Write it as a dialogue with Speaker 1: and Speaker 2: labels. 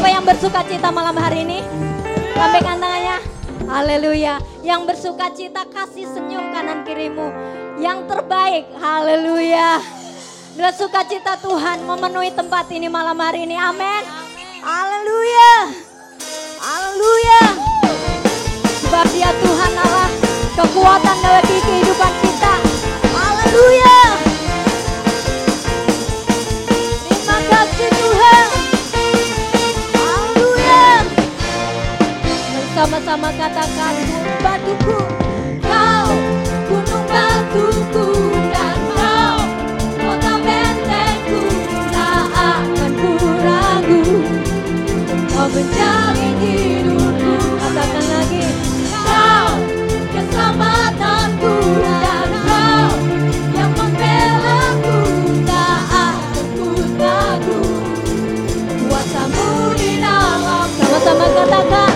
Speaker 1: Siapa yang bersuka cita malam hari ini? Lambaikan tangannya. Haleluya. Yang bersuka cita kasih senyum kanan kirimu. Yang terbaik. Haleluya. Bila sukacita Tuhan memenuhi tempat ini malam hari ini. Amin. Haleluya. Haleluya. Sebab Dia Tuhan Allah, kekuatan dalam kehidupan kita. Haleluya. Terima kasih Tuhan. Haleluya. Bersama-sama katakan, gunung batuku, Kau gunung batuku, dan Kau kota bentengku, tak akan ku ragu. Kau menjamin hidupku, katakan lagi, Kau keselamatanku, dan Kau yang membelaku, tak akan ku ragu. Kuasamu di dalam, sama-sama katakan,